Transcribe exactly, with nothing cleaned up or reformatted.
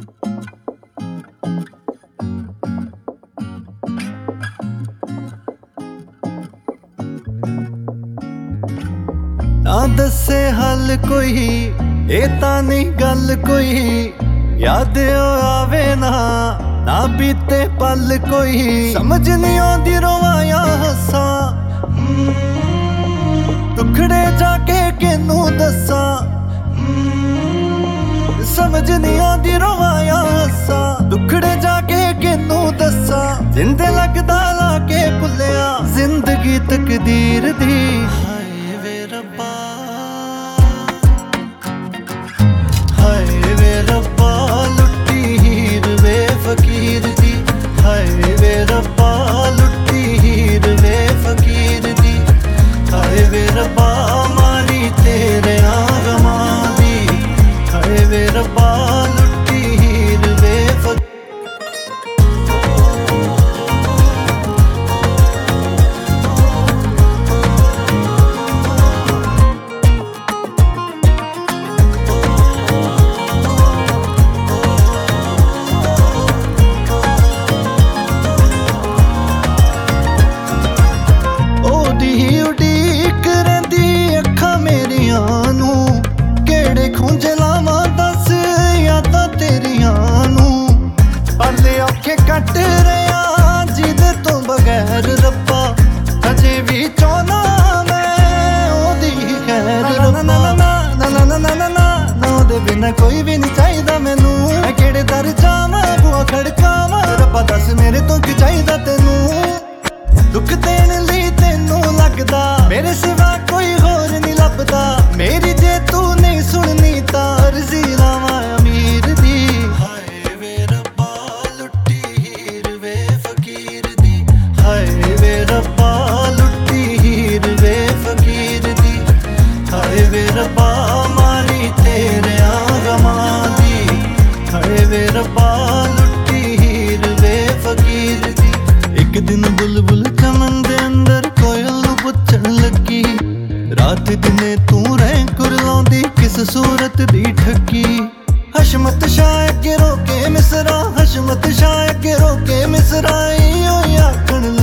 ना दसे हल कोई ए तां नहीं गल कोई, याद आवे ना ना बीते पल कोई। समझ नहीं आंदी रोवां या हस्सां, दुखड़े जाके किनू दस्सां। समझ नहीं आंदी रोवां या हस्सां, दुखड़े जाके किनू दस्सां। जिंदे लगदा लाके भुल्लिया जिंदगी तकदीर दी। हाय वे रब्बा, हाय वे रब्बा लुट्टी हीर वे फकीर दी। हाय वे रब्बा लुट्टी हीर वे फकीर दी। हाय वे रब्बा मारी तेरे गमां दी। हाय वे रब्बा लुट्टी हीर वे फकीर। ਖੁੰਝ ਲਾਵਾਂ ਦੱਸ ਯਾਦਾਂ ਤੇਰੀਆਂ ਨੂੰ, ਪਲ ਔਖੇ ਕੱਟ ਰਿਆਂ ਜਿਹਦੇ ਤੋਂ ਬਗੈਰ ਰੱਬਾ। ਅਜੇ ਵੀ ਚਾਹੁੰਦਾ ਮੈਂ ਉਹਦੀ ਖੈਰ ਰੱਬਾ। ਨਾ ਨਾ ਨਾ ਨਾ ਨਾ ਨਾ ਨਾ ਉਹਦੇ ਬਿਨਾਂ ਕੋਈ ਵੀ ਨਹੀਂ ਚਾਹੀਦਾ ਮੈਨੂੰ। ਮੈਂ ਕਿਹੜੇ ਦਰ ਜਾਵਾਂ ਬੂਹਾ ਖੜਕਾਵਾਂ, ਰੱਬਾ ਦੱਸ ਮੇਰੇ ਤੋਂ ਕੀ ਚਾਹੀਦਾ ਤੈਨੂੰ। ਦੁੱਖ ਦੇਣ ਲਈ ਤੈਨੂੰ ਲੱਗਦਾ ਮੇਰੇ ਸਿਵਾ ਕੋਈ ਹੋਰ ਨਹੀਂ ਲੱਭਦਾ। ਮੇਰੀ ਜੇ ਤੂੰ ਨਹੀਂ ਸੁਣਨੀ ਤਾਂ ਅਰਜ਼ੀ ਲਾਵਾਂ ਅਮੀਰ ਦੀ। ਹਾਏ ਵੇ ਰੱਬਾ ਲੁੱਟੀ ਹੀਰ ਵੇ ਫਕੀਰ ਦੀ। ਹਾਏ ਵੇ ਰੱਬਾ ਲੁੱਟੀ ਹੀਰ ਵੇ ਫਕੀਰ ਦੀ। ਹਾਏ ਵੇ ਰੱਬਾ ਮਾਰੀ ਤੇਰਿਆਂ ਗਮਾਂ ਦੀ। ਹਾਏ ਵੇ ਰੱਬਾ ਲੁੱਟੀ ਹੀਰ ਵੇ ਫਕੀਰ ਦੀ। ਇੱਕ ਦਿਨ ਬੁਲਬੁਲ ਚਮਨ ਦੇ ਅੰਦਰ ਕੋਇਲ ਨੂੰ ਪੁੱਛਣ ਲੱਗੀ, ਰਾਤ ਦਿਨੇ ਤੂੰ ਰਹਿ ਕੁਰਲਾਉਂਦੀ ਕਿਸ ਸੂਰਤ ਦੀ ਠੱਗੀ। ਹਸ਼ਮਤ ਸ਼ਾਇਕ ਰੋਕੇ ਮਿਸਰਾ, ਹਸ਼ਮਤ ਸ਼ਾਇਕ ਰੋਕੇ ਮਿਸਰਾ। ਈ ਓ ਆਖਣ